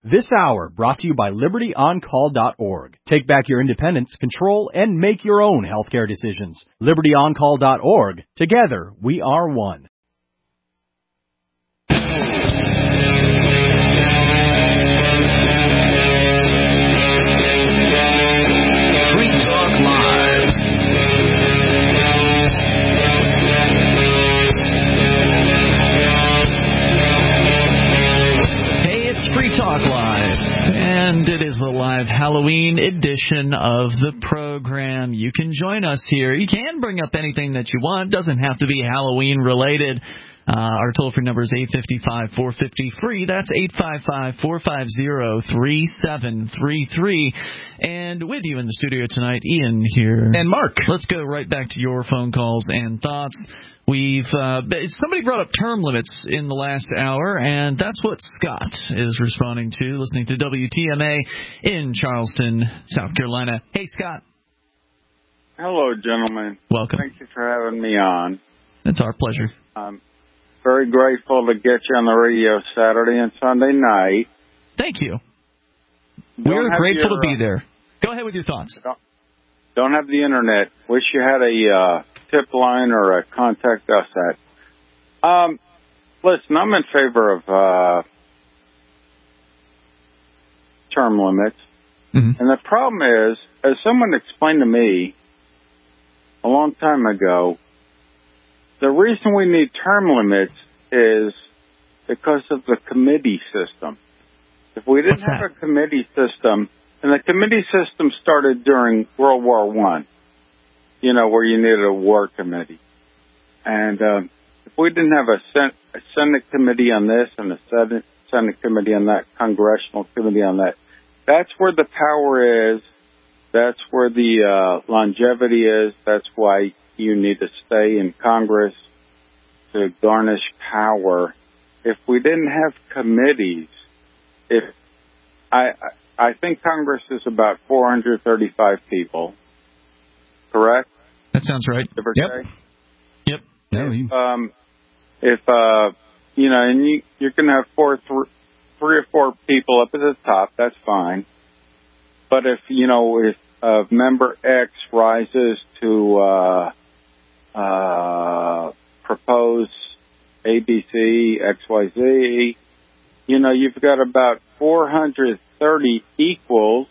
This hour brought to you by LibertyOnCall.org. Take back your independence, control, and make your own healthcare decisions. LibertyOnCall.org. Together, we are one. Free Talk Live, and it is the live Halloween edition of the program. You can join us here. You can bring up anything that you want. It doesn't have to be Halloween related. Our toll-free number is 855-450-FREE. That's 855-450-3733. And with you in the studio tonight, Ian here. And Mark. Let's go right back to your phone calls and thoughts. Somebody brought up term limits in the last hour, and that's what Scott is responding to, listening to WTMA in Charleston, South Carolina. Hey, Scott. Hello, gentlemen. Welcome. Thank you for having me on. It's our pleasure. I'm very grateful to get you on the radio Saturday and Sunday night. Thank you. We're grateful to be there. Go ahead with your thoughts. Don't have the internet. Wish you had a tip line or a contact us at. Listen, I'm in favor of term limits. Mm-hmm. And the problem is, as someone explained to me a long time ago, the reason we need term limits is because of the committee system. If we didn't have a committee system, and the committee system started during World War I, you know, where you needed a war committee. And if we didn't have a Senate committee on this and a Senate committee on that, congressional committee on that, that's where the power is. That's where the longevity is. That's why you need to stay in Congress to garnish power. If we didn't have committees, I think Congress is about 435 people, correct? That sounds right. Yep. Yep. If you know, and you're going to have three or four people up at the top, that's fine. But if member X rises to propose ABC, XYZ, you know, you've got about 430 equals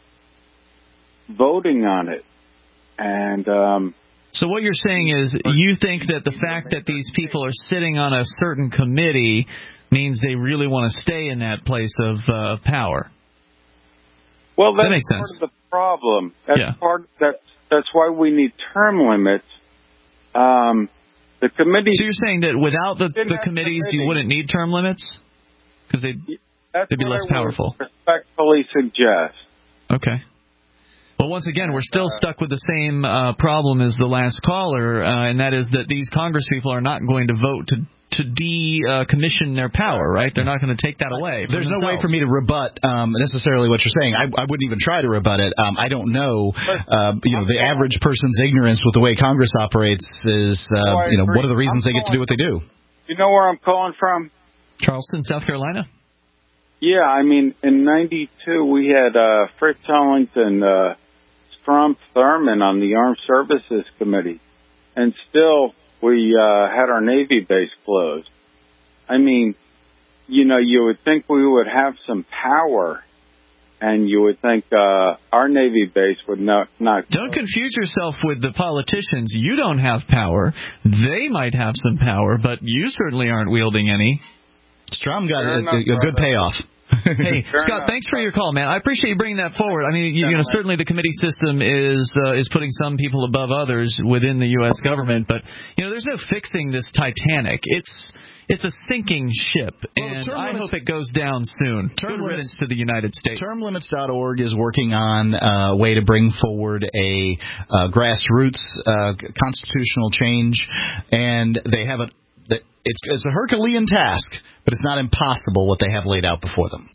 voting on it. And so what you're saying is you think that the fact that these people are sitting on a certain committee means they really want to stay in that place of power. Well, that's that makes part sense. of the problem. That's why we need term limits. The committee. So you're saying that without the committees, you wouldn't need term limits? Because they'd be less powerful. Respectfully suggest. Okay. Well, once again, we're still stuck with the same problem as the last caller, and that is that these Congress people are not going to vote to decommission their power, right? They're not going to take that away. There's no way for me to rebut necessarily what you're saying. I wouldn't even try to rebut it. I don't know. The average person's ignorance with the way Congress operates is, what are the reasons they get to do what they do? You know where I'm calling from? Charleston, South Carolina? Yeah, I mean, in 92, we had Fritz Ellington, Strom Thurmond on the Armed Services Committee, and still we had our Navy base closed. I mean, you would think we would have some power, and you would think our Navy base would not. Don't confuse yourself with the politicians. You don't have power. They might have some power, but you certainly aren't wielding any. Strom got a good payoff. Hey, Scott, thanks for your call, man. I appreciate you bringing that forward. I mean, certainly the committee system is putting some people above others within the U.S. government, but there's no fixing this Titanic. It's a sinking ship, and I hope it goes down soon. Good riddance to the United States. Termlimits.org is working on a way to bring forward a grassroots constitutional change, and they have it's a Herculean task, but it's not impossible what they have laid out before them.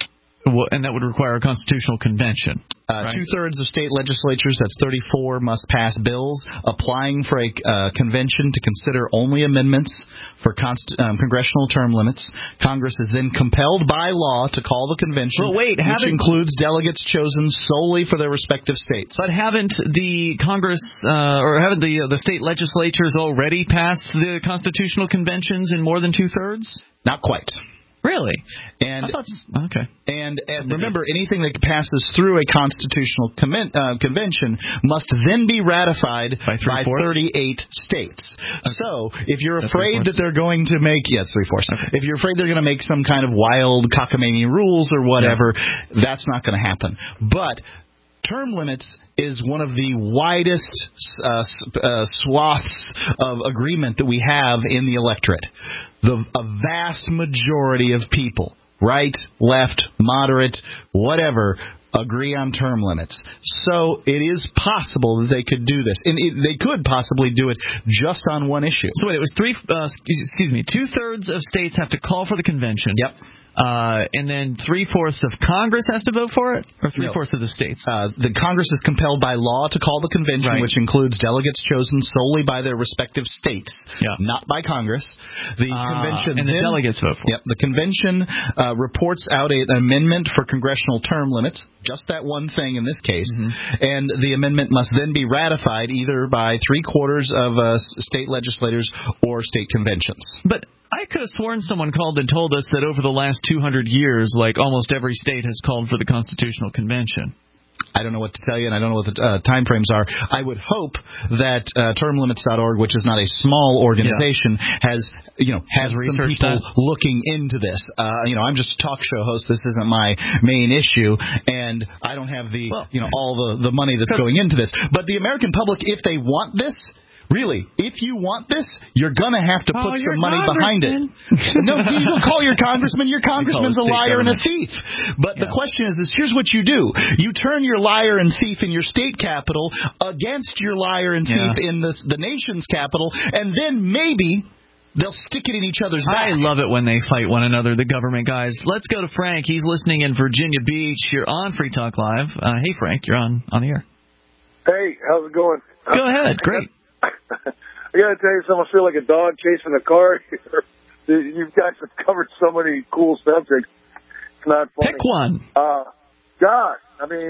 And that would require a constitutional convention. Right? 2/3 of state legislatures, that's 34, must pass bills applying for a convention to consider only amendments for congressional term limits. Congress is then compelled by law to call the convention, which includes delegates chosen solely for their respective states. But haven't the Congress or haven't the state legislatures already passed the constitutional conventions in more than 2/3? Not quite. Really? And okay. And remember, anything that passes through a constitutional convention must then be ratified by 38 states. Okay. So if you're afraid that they're going to make 3/4. Okay. If you're afraid they're going to make some kind of wild cockamamie rules or whatever, that's not going to happen. But term limits is one of the widest swaths of agreement that we have in the electorate. A vast majority of people, right, left, moderate, whatever, agree on term limits. So it is possible that they could do this. And they could possibly do it just on one issue. So wait, it was 2/3 of states have to call for the convention. Yep. And then 3/4 of Congress has to vote for it, or 3/4 of the states. The Congress is compelled by law to call the convention, which includes delegates chosen solely by their respective states, not by Congress. The convention and the delegates vote for it. Yep. The convention reports out an amendment for congressional term limits, just that one thing in this case, and the amendment must then be ratified either by 3/4 of state legislators or state conventions. But I could have sworn someone called and told us that over the last 200 years, like almost every state has called for the Constitutional Convention. I don't know what to tell you, and I don't know what the time frames are. I would hope that termlimits.org, which is not a small organization, has some people looking into this. I'm just a talk show host. This isn't my main issue, and I don't have all the money that's going into this. But the American public, if they want this. Really, if you want this, you're going to have to put some money behind it. No, you don't call your congressman. Your congressman's a liar and a thief. But the question is here's what you do. You turn your liar and thief in your state capital against your liar and thief in the nation's capital, and then maybe they'll stick it in each other's back. I love it when they fight one another, the government guys. Let's go to Frank. He's listening in Virginia Beach. You're on Free Talk Live. Hey, Frank, you're on the air. Hey, how's it going? Go ahead. Great. I got to tell you something. I feel like a dog chasing a car here. You guys have covered so many cool subjects. It's not funny. Pick one. Gosh, I mean,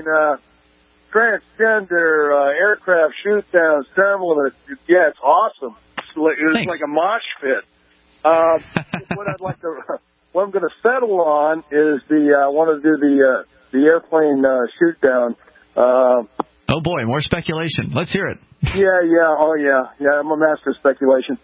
transgender, aircraft shoot-downs, term limits. Yeah, it's awesome. It's like a mosh pit. What I'm going to settle on is I want to do the airplane shoot-down. Oh, boy, more speculation. Let's hear it. Yeah, I'm a master of speculation.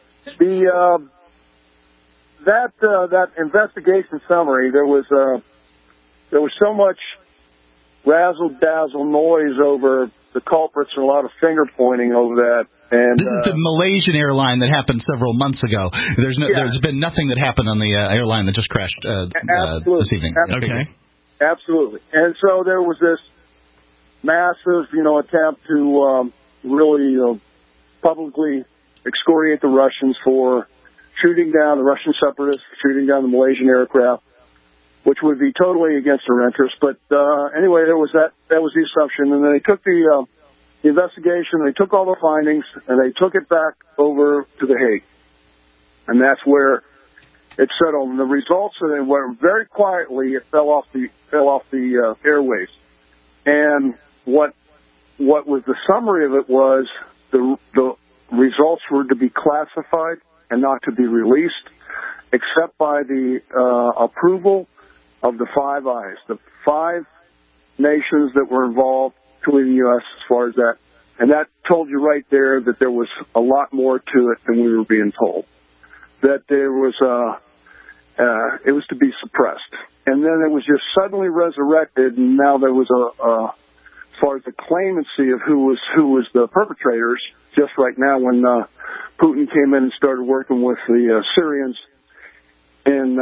That investigation summary, there was so much razzle-dazzle noise over the culprits and a lot of finger-pointing over that. And this is the Malaysian airline that happened several months ago. There's been nothing that happened on the airline that just crashed this evening. Okay. Absolutely. And so there was this massive, attempt to really publicly excoriate the Russians for shooting down the Russian separatists, shooting down the Malaysian aircraft, which would be totally against their interests. But anyway, there was that was the assumption, and then they took the investigation, they took all the findings, and they took it back over to The Hague, and that's where it settled. And the results of it were very quietly. It fell off the airwaves, and what was the summary of it was the results were to be classified and not to be released, except by the approval of the Five Eyes, the 5 nations that were involved, including the U.S. as far as that. And that told you right there that there was a lot more to it than we were being told. That there was it was to be suppressed. And then it was just suddenly resurrected, and now there was as far as the claimancy of who was the perpetrators, just right now when Putin came in and started working with the Syrians in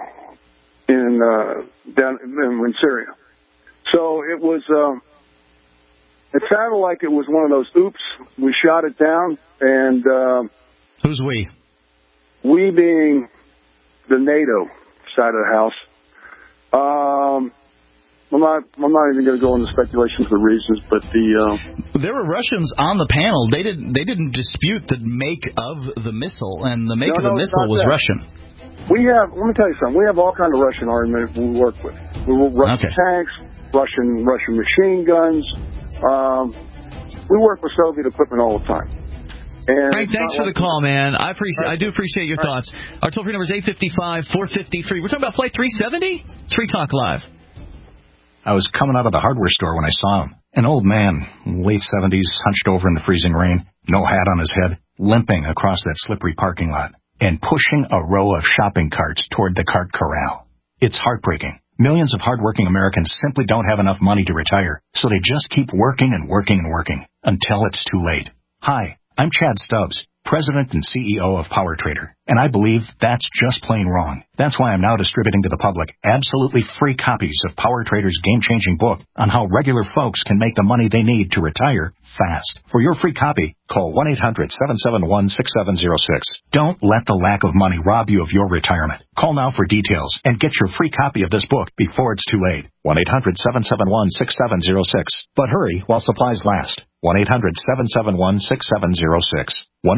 Syria. So it was it sounded like it was one of those oops, we shot it down, and who's we? We being the NATO side of the house. not even going to go into speculation for the reasons, but there were Russians on the panel. They didn't dispute the make of the missile, and the make of the missile was Russian. Let me tell you something. We have all kinds of Russian armament we work with. We work with Russian tanks, Russian machine guns. We work with Soviet equipment all the time. And Frank, thanks for the call, man. I do appreciate your thoughts. Our toll-free number is 855-450-FREE. We're talking about Flight 370? It's Free Talk Live. I was coming out of the hardware store when I saw him. An old man, late 70s, hunched over in the freezing rain, no hat on his head, limping across that slippery parking lot, and pushing a row of shopping carts toward the cart corral. It's heartbreaking. Millions of hardworking Americans simply don't have enough money to retire, so they just keep working and working and working until it's too late. Hi, I'm Chad Stubbs, President and CEO of PowerTrader, and I believe that's just plain wrong. That's why I'm now distributing to the public absolutely free copies of PowerTrader's game-changing book on how regular folks can make the money they need to retire fast. For your free copy, call 1-800-771-6706. Don't let the lack of money rob you of your retirement. Call now for details and get your free copy of this book before it's too late. 1-800-771-6706. But hurry while supplies last. 1-800-771-6706.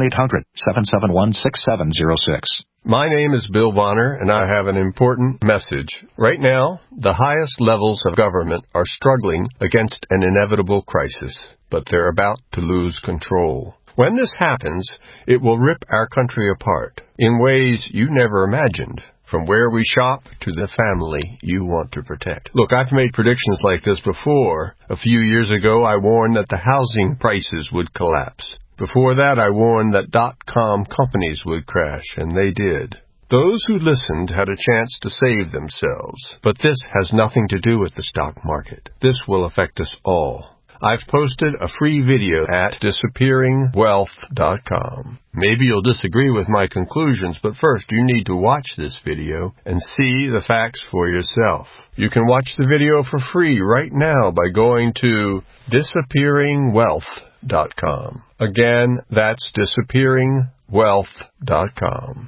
1-800-771-6706. My name is Bill Bonner, and I have an important message. Right now, the highest levels of government are struggling against an inevitable crisis, but they're about to lose control. When this happens, it will rip our country apart in ways you never imagined. From where we shop to the family you want to protect. Look, I've made predictions like this before. A few years ago, I warned that the housing prices would collapse. Before that, I warned that .com companies would crash, and they did. Those who listened had a chance to save themselves. But this has nothing to do with the stock market. This will affect us all. I've posted a free video at disappearingwealth.com. Maybe you'll disagree with my conclusions, but first you need to watch this video and see the facts for yourself. You can watch the video for free right now by going to disappearingwealth.com. Again, that's disappearingwealth.com.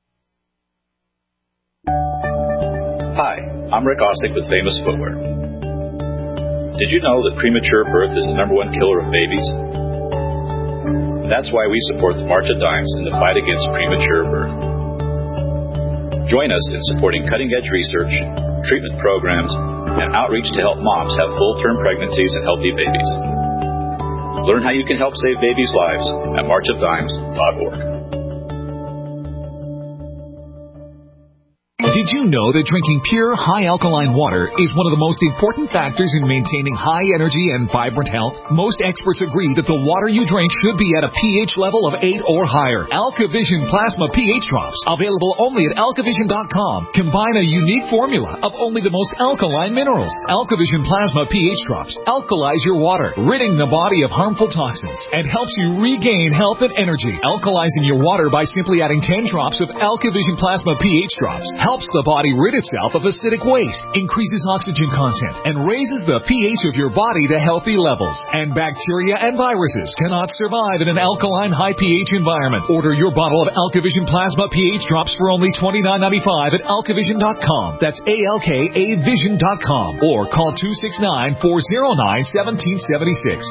Hi, I'm Rick Ossick with Famous Footwear. Did you know that premature birth is the #1 killer of babies? That's why we support the March of Dimes in the fight against premature birth. Join us in supporting cutting-edge research, treatment programs, and outreach to help moms have full-term pregnancies and healthy babies. Learn how you can help save babies' lives at marchofdimes.org. Did you know that drinking pure, high-alkaline water is one of the most important factors in maintaining high energy and vibrant health? Most experts agree that the water you drink should be at a pH level of 8 or higher. AlkaVision Plasma pH Drops, available only at alkavision.com, combine a unique formula of only the most alkaline minerals. AlkaVision Plasma pH Drops alkalize your water, ridding the body of harmful toxins, and helps you regain health and energy. Alkalizing your water by simply adding 10 drops of AlkaVision Plasma pH Drops helps the body rid itself of acidic waste, increases oxygen content, and raises the pH of your body to healthy levels. And bacteria and viruses cannot survive in an alkaline high pH environment. Order your bottle of AlkaVision Plasma pH Drops for only $29.95 at alkavision.com. That's ALKAvision.com. Or call 269-409-1776.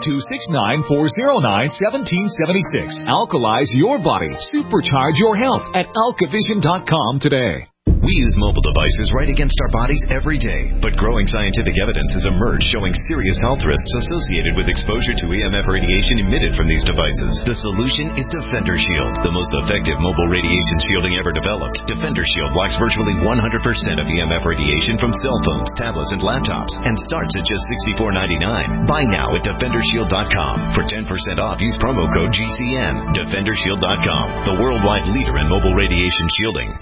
269-409-1776. Alkalize your body. Supercharge your health at alkavision.com today. We use mobile devices right against our bodies every day, but growing scientific evidence has emerged showing serious health risks associated with exposure to EMF radiation emitted from these devices. The solution is Defender Shield, the most effective mobile radiation shielding ever developed. Defender Shield blocks virtually 100% of EMF radiation from cell phones, tablets, and laptops, and starts at just $64.99. Buy now at DefenderShield.com. For 10% off, use promo code GCN. DefenderShield.com, the worldwide leader in mobile radiation shielding.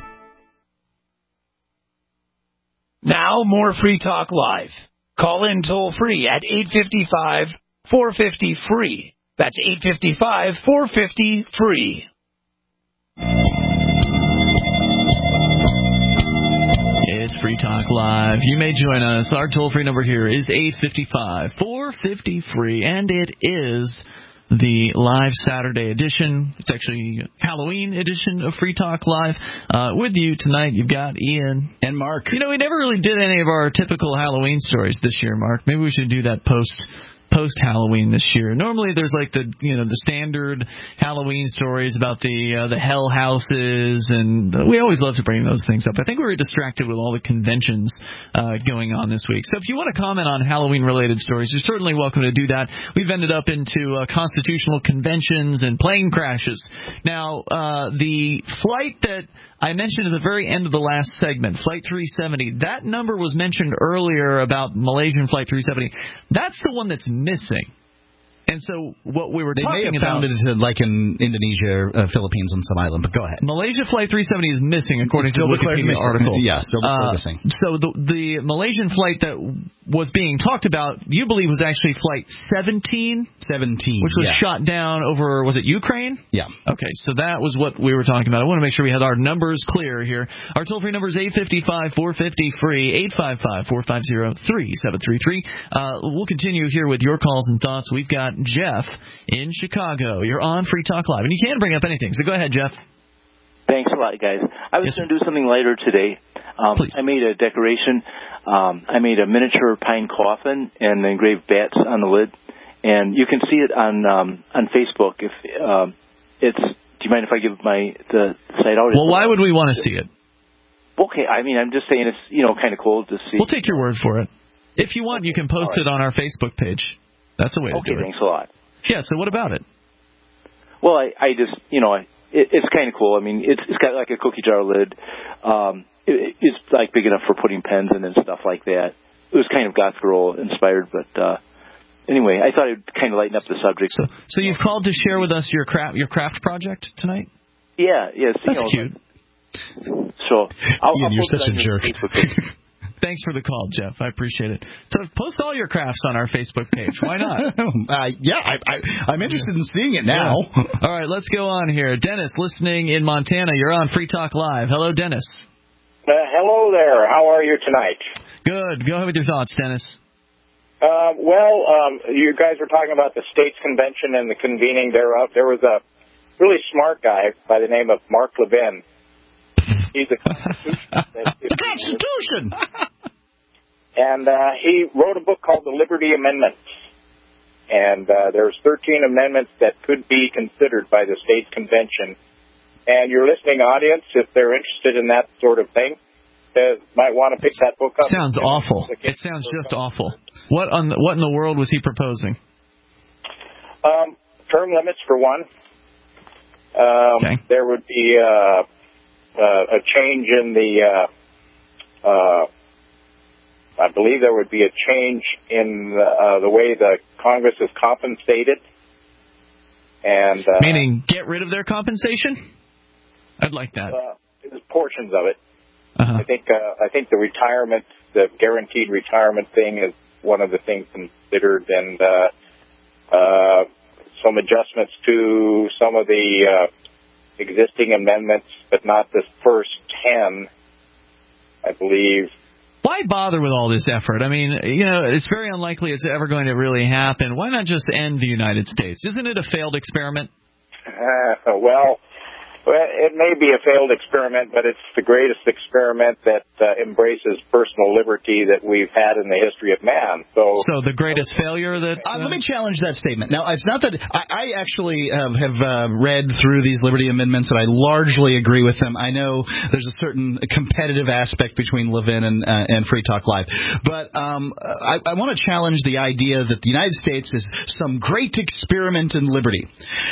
Now, more Free Talk Live. Call in toll-free at 855-450-FREE. That's 855-450-FREE. It's Free Talk Live. You may join us. Our toll-free number here is 855-450-FREE, and it is the live Saturday edition. It's actually Halloween edition of Free Talk Live. With you tonight, you've got Ian. And Mark. We never really did any of our typical Halloween stories this year, Mark. Maybe we should do that post-Halloween this year. Normally there's like the standard Halloween stories about the hell houses, and we always love to bring those things up. I think we were distracted with all the conventions going on this week. So if you want to comment on Halloween-related stories, you're certainly welcome to do that. We've ended up into constitutional conventions and plane crashes. Now, the flight that I mentioned at the very end of the last segment, Flight 370, that number was mentioned earlier about Malaysian Flight 370. That's the one that's missing. And so what we were talking about... They may have found it like in Indonesia, Philippines, and some island, but go ahead. Malaysia Flight 370 is missing, according to the Wikipedia article. Yeah, still missing. So the Malaysian flight that was being talked about, you believe, was actually Flight 17? 17, which was shot down over, was it Ukraine? Yeah. Okay, so that was what we were talking about. I want to make sure we had our numbers clear here. Our toll-free number is 855-450-FREE, 855-450-3733. We'll continue here with your calls and thoughts. We've got Jeff in Chicago. You're on Free Talk Live, and you can bring up anything, so go ahead, Jeff. Thanks a lot, guys. I was going to do something lighter today. I made a decoration. I made a miniature pine coffin and engraved bats on the lid, and you can see it on Facebook. If do you mind if I give the site out? Well, why would we want to see it? Okay, I'm just saying it's kind of cool to see. We'll take your word for it. If you want, you can post it on our Facebook page. That's the way to do it. Okay, thanks a lot. Yeah, so what about it? Well, I just, it's kind of cool. It's got like a cookie jar lid. It's like big enough for putting pens in and stuff like that. It was kind of Goth Girl inspired, but anyway, I thought it would kind of lighten up the subject. So you've called to share with us your craft project tonight? Yeah, yes. That's cute. So Ian, you're such a jerk. Thanks for the call, Jeff. I appreciate it. So post all your crafts on our Facebook page. Why not? I'm interested in seeing it now. Yeah. All right, let's go on here. Dennis, listening in Montana. You're on Free Talk Live. Hello, Dennis. Hello there. How are you tonight? Good. Go ahead with your thoughts, Dennis. You guys were talking about the states convention and the convening thereof. There was a really smart guy by the name of Mark Levin. He's a the Constitution! And he wrote a book called The Liberty Amendments. And there's 13 amendments that could be considered by the states convention. And your listening audience, if they're interested in that sort of thing, might want to pick that book up. Sounds awful. It sounds just awful. What in the world was he proposing? Term limits, for one. Okay. There would be a change in I believe there would be a change in the way the Congress is compensated. And meaning get rid of their compensation? I'd like that. Portions of it. Uh-huh. I think the guaranteed retirement thing is one of the things considered, and some adjustments to some of the existing amendments, but not the first 10, I believe. Why bother with all this effort? It's very unlikely it's ever going to really happen. Why not just end the United States? Isn't it a failed experiment? It may be a failed experiment, but it's the greatest experiment that embraces personal liberty that we've had in the history of man. So the greatest failure that... Let me challenge that statement. Now, it's not that... I actually have read through these Liberty Amendments, and I largely agree with them. I know there's a certain competitive aspect between Levin and Free Talk Live. But I want to challenge the idea that the United States is some great experiment in liberty.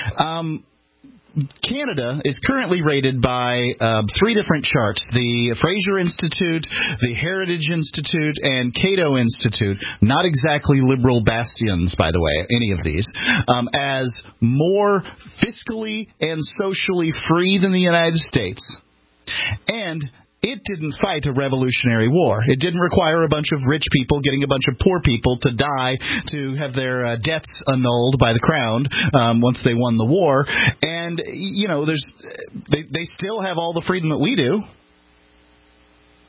Canada is currently rated by three different charts: the Fraser Institute, the Heritage Institute, and Cato Institute. Not exactly liberal bastions, by the way, any of these, as more fiscally and socially free than the United States. And it didn't fight a revolutionary war. It didn't require a bunch of rich people getting a bunch of poor people to die to have their debts annulled by the crown once they won the war. And, they still have all the freedom that we do.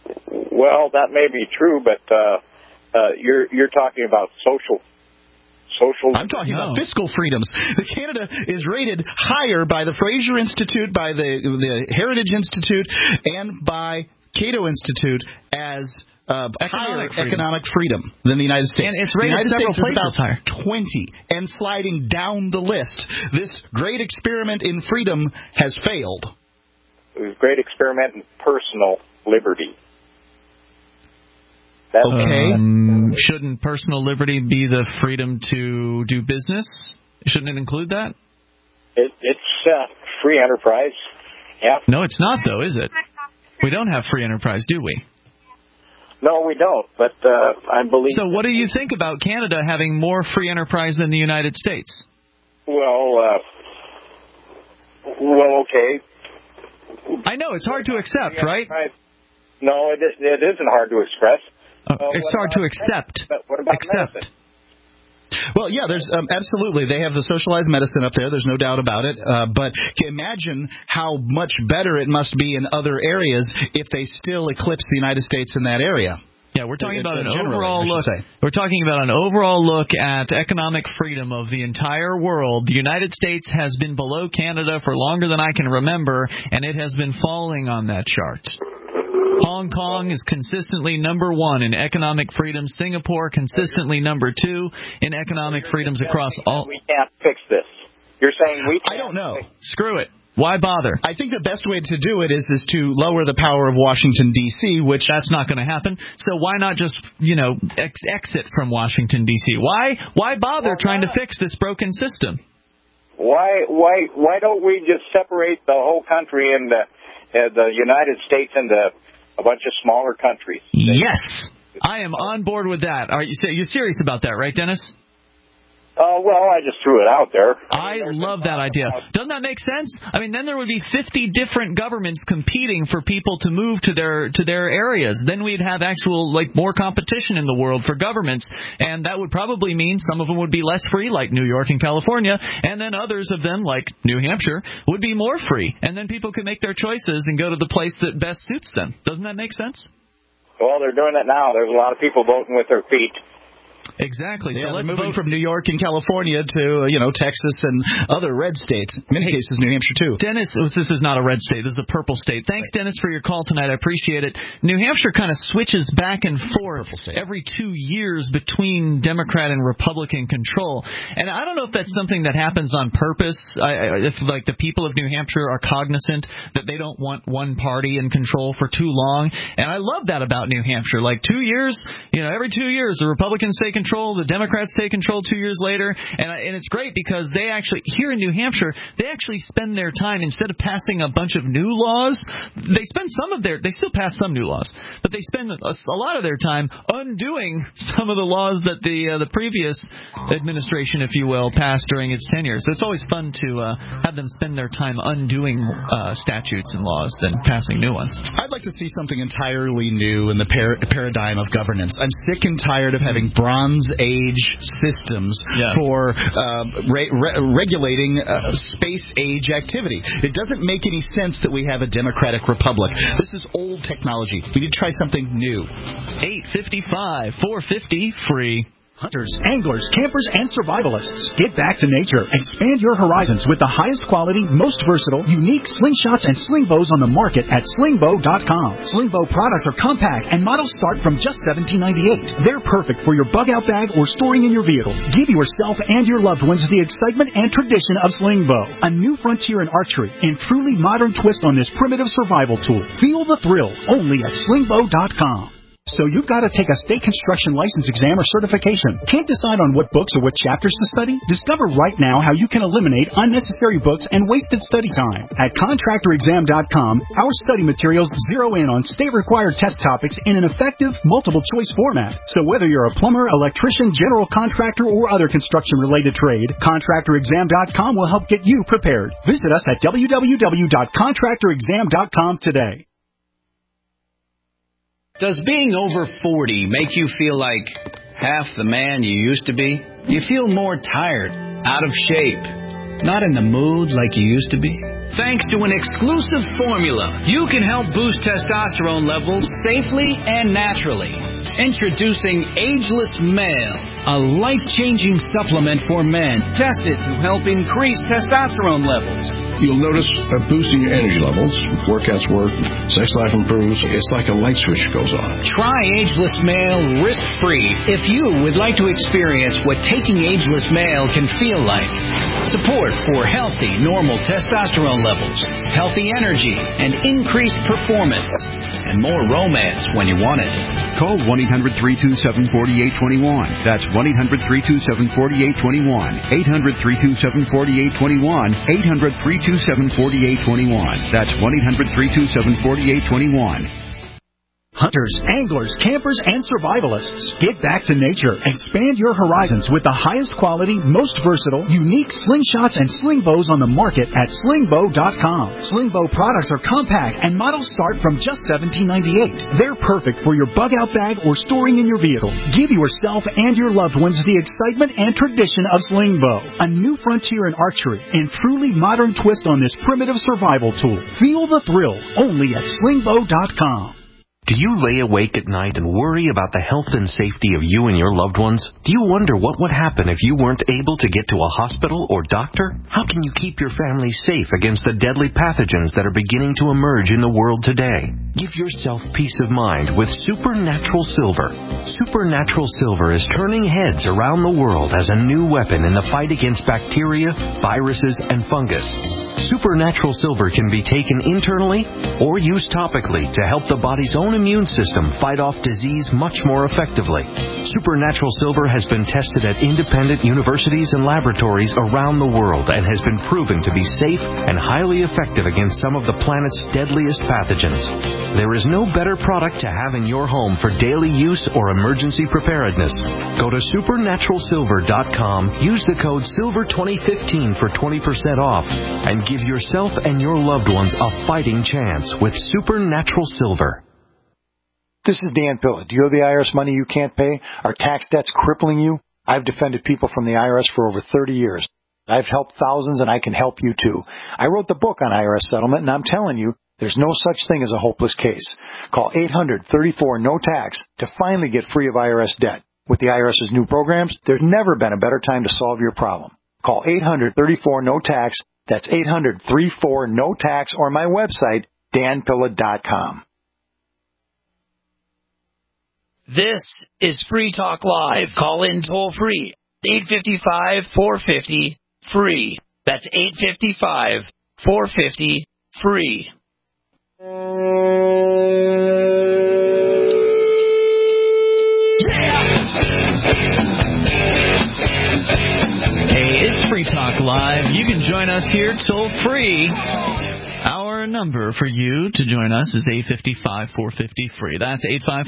Well, that may be true, but you're talking about social. I'm talking about fiscal freedoms. Canada is rated higher by the Fraser Institute, by the Heritage Institute, and by Cato Institute as higher economic freedom than the United States. And it's rated several places higher. 20 and sliding down the list. This great experiment in freedom has failed. It was a great experiment in personal liberty. Shouldn't personal liberty be the freedom to do business? Shouldn't it include that? It's free enterprise. Yeah. No, it's not, though, is it? We don't have free enterprise, do we? No, we don't, but I believe... So what do you think about Canada having more free enterprise than the United States? Well, okay. I know, it's hard to accept, right? No, it isn't hard to express. It's hard to accept. What about medicine? Well, yeah, there's absolutely. They have the socialized medicine up there. There's no doubt about it. But imagine how much better it must be in other areas if they still eclipse the United States in that area. Yeah, we're talking about an overall look. We're talking about an overall look at economic freedom of the entire world. The United States has been below Canada for longer than I can remember, and it has been falling on that chart. Hong Kong is consistently number 1 in economic freedom. Singapore consistently number 2 in economic freedoms across all. We can't fix this. You're saying we can't. I don't know. Screw it. Why bother? I think the best way to do it is to lower the power of Washington, D.C., which... That's not going to happen. So why not just, exit from Washington, D.C.? Why bother trying to fix this broken system? Why don't we just separate the whole country and the United States into a bunch of smaller countries? Yes. I am on board with that. You're serious about that, right, Dennis? Well, I just threw it out there. I love that idea. Doesn't that make sense? I mean, then there would be 50 different governments competing for people to move to their areas. Then we'd have actual, more competition in the world for governments, and that would probably mean some of them would be less free, like New York and California, and then others of them, like New Hampshire, would be more free. And then people could make their choices and go to the place that best suits them. Doesn't that make sense? Well, they're doing it now. There's a lot of people voting with their feet. Exactly. Yeah, so let's moving vote from New York and California to, Texas and other red states. In many cases, New Hampshire, too. Dennis, this is not a red state. This is a purple state. Thanks, Dennis, for your call tonight. I appreciate it. New Hampshire kind of switches back and forth every 2 years between Democrat and Republican control. And I don't know if that's something that happens on purpose, if the people of New Hampshire are cognizant that they don't want one party in control for too long. And I love that about New Hampshire. 2 years, every 2 years, the Republicans take control, the Democrats take control 2 years later, and it's great because they actually, here in New Hampshire, they actually spend their time, instead of passing a bunch of new laws, they still pass some new laws, but they spend a lot of their time undoing some of the laws that the previous administration, if you will, passed during its tenure. So it's always fun to have them spend their time undoing statutes and laws than passing new ones. I'd like to see something entirely new in the paradigm of governance. I'm sick and tired of having Bronze Age systems for regulating space age activity. It doesn't make any sense that we have a democratic republic. This is old technology. We need to try something new. 855 450 free. Hunters, anglers, campers, and survivalists. Get back to nature. Expand your horizons with the highest quality, most versatile, unique slingshots and sling bows on the market at slingbow.com. Sling bow products are compact and models start from just $17.98. They're perfect for your bug-out bag or storing in your vehicle. Give yourself and your loved ones the excitement and tradition of sling bow. A new frontier in archery and truly modern twist on this primitive survival tool. Feel the thrill only at slingbow.com. So you've got to take a state construction license exam or certification. Can't decide on what books or what chapters to study? Discover right now how you can eliminate unnecessary books and wasted study time. At contractorexam.com, our study materials zero in on state-required test topics in an effective, multiple-choice format. So whether you're a plumber, electrician, general contractor, or other construction-related trade, contractorexam.com will help get you prepared. Visit us at www.contractorexam.com today. Does being over 40 make you feel like half the man you used to be? You feel more tired, out of shape, not in the mood like you used to be? Thanks to an exclusive formula, you can help boost testosterone levels safely and naturally. Introducing Ageless Male, a life-changing supplement for men tested to help increase testosterone levels. You'll notice a boost in your energy levels, workouts work, sex life improves. It's like a light switch goes on. Try Ageless Male risk-free if you would like to experience what taking Ageless Male can feel like. Support for healthy, normal testosterone levels, healthy energy, and increased performance. And more romance when you want it. Call 1-800-327-4821. That's 1-800-327-4821. 800-327-4821. 800-327-4821. That's 1-800-327-4821. Hunters, anglers, campers, and survivalists, get back to nature. Expand your horizons with the highest quality, most versatile, unique slingshots and sling bows on the market at slingbow.com. Slingbow products are compact and models start from just $17.98. They're perfect for your bug-out bag or storing in your vehicle. Give yourself and your loved ones the excitement and tradition of Slingbow, a new frontier in archery and truly modern twist on this primitive survival tool. Feel the thrill only at slingbow.com. Do you lay awake at night and worry about the health and safety of you and your loved ones? Do you wonder what would happen if you weren't able to get to a hospital or doctor? How can you keep your family safe against the deadly pathogens that are beginning to emerge in the world today? Give yourself peace of mind with Supernatural Silver. Supernatural Silver is turning heads around the world as a new weapon in the fight against bacteria, viruses, and fungus. Supernatural Silver can be taken internally or used topically to help the body's own immune system fight off disease much more effectively. Supernatural Silver has been tested at independent universities and laboratories around the world and has been proven to be safe and highly effective against some of the planet's deadliest pathogens. There is no better product to have in your home for daily use or emergency preparedness. Go to supernaturalsilver.com, use the code SILVER2015 for 20% off, and give yourself and your loved ones a fighting chance with Supernatural Silver. This is Dan Pilla. Do you owe the IRS money you can't pay? Are tax debts crippling you? I've defended people from the IRS for over 30 years. I've helped thousands, and I can help you too. I wrote the book on IRS settlement, and I'm telling you, there's no such thing as a hopeless case. Call 800-34-NO-TAX to finally get free of IRS debt. With the IRS's new programs, there's never been a better time to solve your problem. Call 800-34-NO-TAX. That's 800-34-NO-TAX, or my website, danpilla.com. This is Free Talk Live. Call in toll free. 855-450-FREE. That's 855-450-FREE. Hey, it's Free Talk Live. You can join us here toll free. Our number for you to join us is 855-450-FREE. That's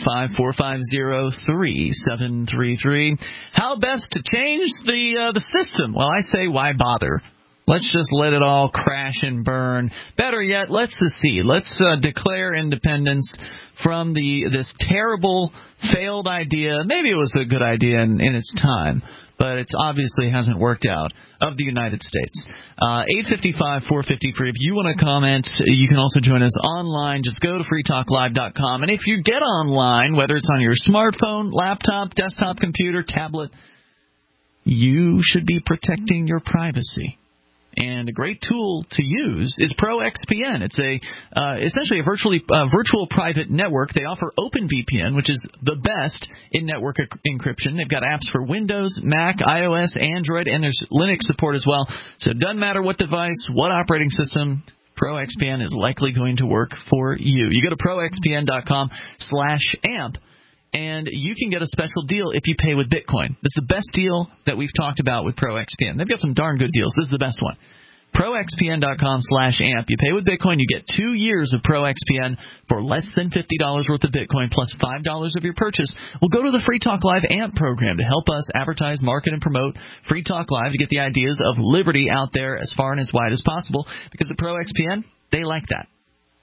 855-450-3733. How best to change the system? Well, I say, why bother? Let's just let it all crash and burn. Better yet, let's secede. Let's declare independence from this terrible, failed idea. Maybe it was a good idea in its time, but it obviously hasn't worked out, of the United States. 855-450-FREE. If you want to comment, you can also join us online. Just go to freetalklive.com. And if you get online, whether it's on your smartphone, laptop, desktop computer, tablet, you should be protecting your privacy. And a great tool to use is ProXPN. It's essentially a virtual private network. They offer OpenVPN, which is the best in network encryption. They've got apps for Windows, Mac, iOS, Android, and there's Linux support as well. So it doesn't matter what device, what operating system, ProXPN is likely going to work for you. You go to proxpn.com/amp. And you can get a special deal if you pay with Bitcoin. This is the best deal that we've talked about with ProXPN. They've got some darn good deals. This is the best one. ProXPN.com/amp. You pay with Bitcoin, you get 2 years of ProXPN for less than $50 worth of Bitcoin plus $5 of your purchase. Well, go to the Free Talk Live AMP program to help us advertise, market, and promote Free Talk Live to get the ideas of liberty out there as far and as wide as possible. Because at ProXPN, they like that.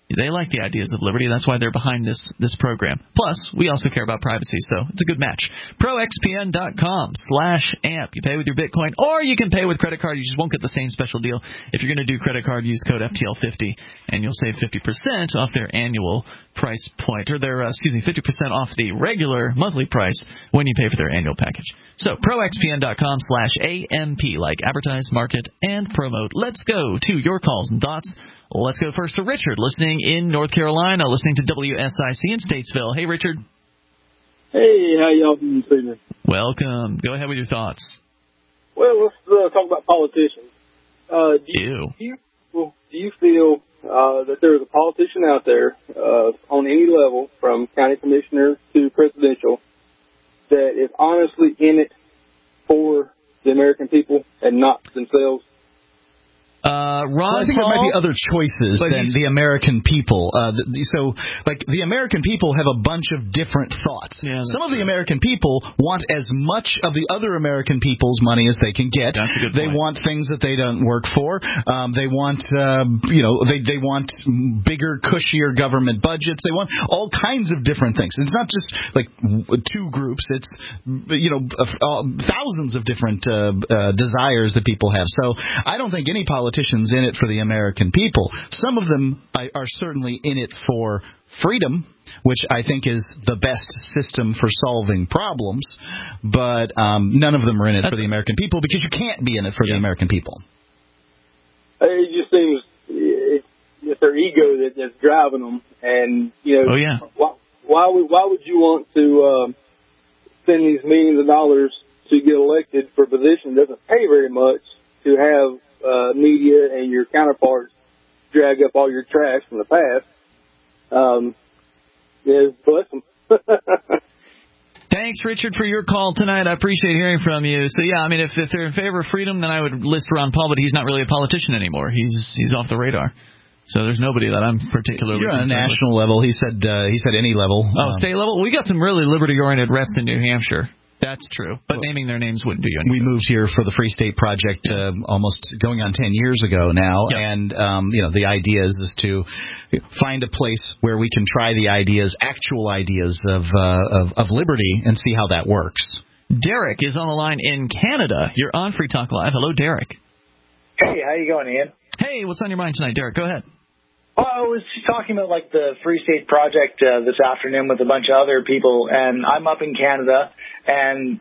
They like the ideas of liberty. That's why they're behind this program. Plus, we also care about privacy, so it's a good match. ProXPN.com/amp. You pay with your Bitcoin, or you can pay with credit card. You just won't get the same special deal. If you're going to do credit card, use code FTL50, and you'll save 50% off their annual price point, or their 50% off the regular monthly price when you pay for their annual package. So, ProXPN.com/AMP, like advertise, market, and promote. Let's go to your calls and thoughts. Let's go first to Richard, listening in North Carolina, listening to WSIC in Statesville. Hey, Richard. Hey, how y'all doing this evening? Welcome. Go ahead with your thoughts. Well, let's talk about politicians. Do you feel that there is a politician out there on any level, from county commissioner to presidential, that is honestly in it for the American people and not themselves? Ron I think there might be other choices than the American people. So, the American people have a bunch of different thoughts. Yeah, some of the American people want as much of the other American people's money as they can get. That's a good they point. want things that they don't work for. They want, they want bigger, cushier government budgets. They want all kinds of different things. It's not just two groups. It's thousands of different desires that people have. So I don't think any politicians in it for the American people. Some of them are certainly in it for freedom, which I think is the best system for solving problems, but none of them are in it for the American people, because you can't be in it for the American people. It just seems it's their ego that's driving them, and why would you want to spend these millions of dollars to get elected for a position that doesn't pay very much, to have media and your counterparts drag up all your trash from the past? Bless them. Thanks, Richard, for your call tonight. I appreciate hearing from you. So, if they're in favor of freedom, then I would list Ron Paul, but he's not really a politician anymore. He's off the radar. So there's nobody that I'm particularly You're on a national level. He said any level. Oh, state level? We got some really liberty-oriented reps in New Hampshire. That's true, but naming their names wouldn't do you any good. We moved here for the Free State Project almost going on 10 years ago now, and the idea is to find a place where we can try the actual ideas of liberty, and see how that works. Derek is on the line in Canada. You're on Free Talk Live. Hello, Derek. Hey, how you going, Ian? Hey, what's on your mind tonight, Derek? Go ahead. Well, I was talking about the Free State Project this afternoon with a bunch of other people, and I'm up in Canada, and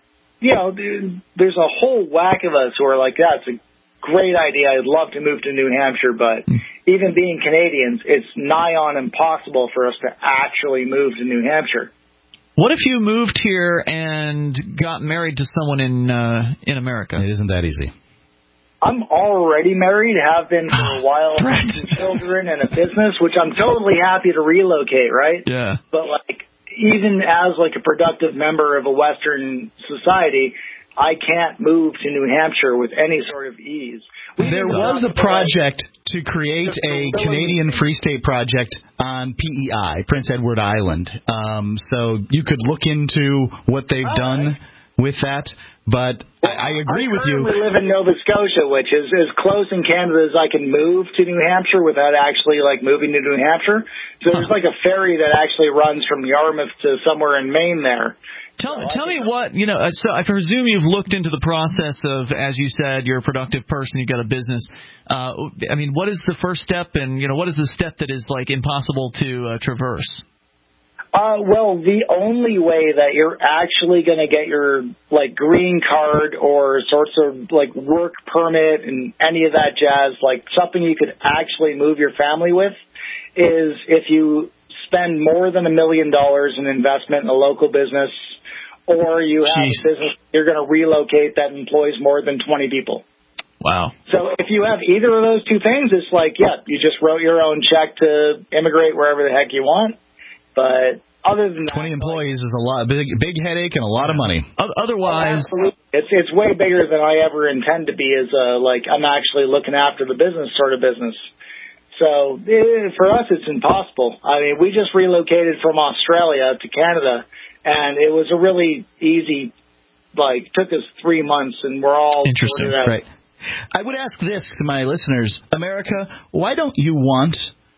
there's a whole whack of us who are like, yeah, it's a great idea. I'd love to move to New Hampshire, but even being Canadians, it's nigh on impossible for us to actually move to New Hampshire. What if you moved here and got married to someone in America? It isn't that easy. I'm already married, have been for a while, with 2 children and a business, which I'm totally happy to relocate, right? Yeah. But even as a productive member of a Western society, I can't move to New Hampshire with any sort of ease. There was a project to create a Canadian Free State Project on PEI, Prince Edward Island. So you could look into what they've done with that. But I agree with you. I live in Nova Scotia, which is as close in Canada as I can move to New Hampshire without actually moving to New Hampshire. So there's a ferry that actually runs from Yarmouth to somewhere in Maine there. Tell me what, so I presume you've looked into the process of, as you said, you're a productive person, you've got a business. What is the first step, and, what is the step that is, impossible to traverse? Well, the only way that you're actually going to get your, green card or sorts of, work permit and any of that jazz, something you could actually move your family with, is if you spend more than $1 million in investment in a local business, or you have a business you're going to relocate that employs more than 20 people. Wow. So if you have either of those two things, it's you just wrote your own check to immigrate wherever the heck you want. But other than that, 20 employees is a lot, big headache and a lot of money. Otherwise, it's way bigger than I ever intend to be. As I'm actually looking after the business sort of business. So for us, it's impossible. We just relocated from Australia to Canada, and it was a really easy. Took us 3 months, and we're all interesting. Right. I would ask this to my listeners: America, why don't you want